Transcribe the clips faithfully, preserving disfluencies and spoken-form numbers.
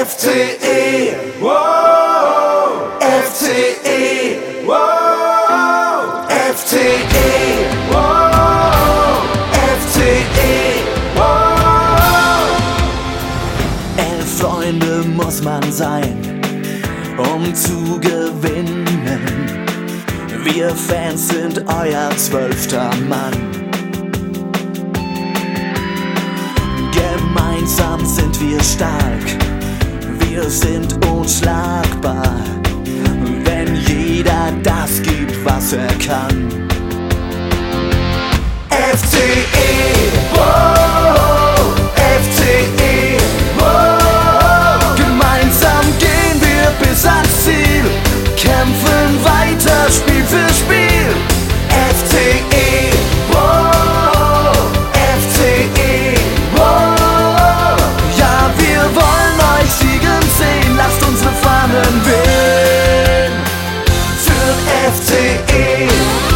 F C E, wow, F C E, wow, F C E, wow, F C E, wow. Elf Freunde muss man sein, um zu gewinnen. Wir Fans sind euer zwölfter Mann. Gemeinsam sind wir stark, wir sind unschlagbar, wenn jeder das gibt, was er kann. F C E, wow, F C E, wow. Gemeinsam gehen wir bis ans Ziel, kämpfen weiter Spiel für Spiel. F C E, wow, F C E, wow. Ja, wir wollen euch siegen sehen, lasst unsere Fahnen wehen für F C E.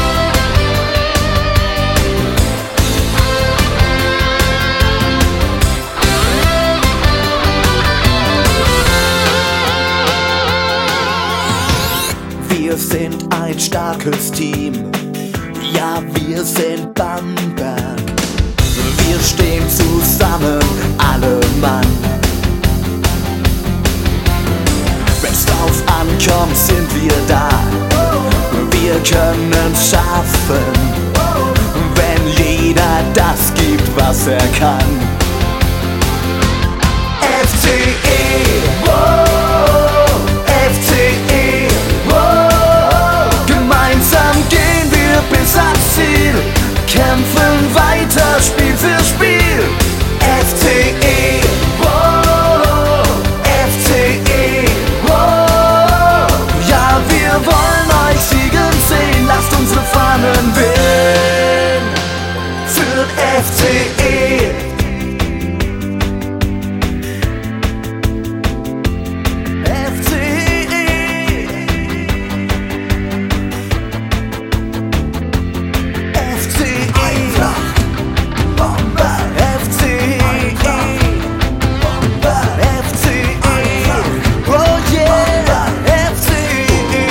Wir sind ein starkes Team, ja, wir sind Bamberg. Wir stehen zusammen, alle Mann. Wenn's drauf ankommt, sind wir da. Wir können's schaffen, wenn jeder das gibt, was er kann. F C E, wow, F C E, wow. Gemeinsam gehen wir bis ans Ziel, kämpfen weiter Spiel für Spiel. F C E, wow, F C E, wow. Ja, wir wollen euch siegen sehen, lasst unsere Fahnen wehen für F C E. F C E, F C E, Einfach Bomber, F C E, Bomber, F C E, oh yeah, F C E,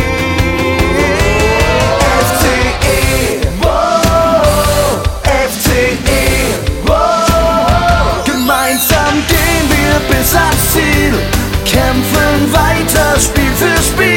F C E, wow, F C E, wow. Gemeinsam gehen wir bis ans Ziel, kämpfen weiter Spiel für Spiel.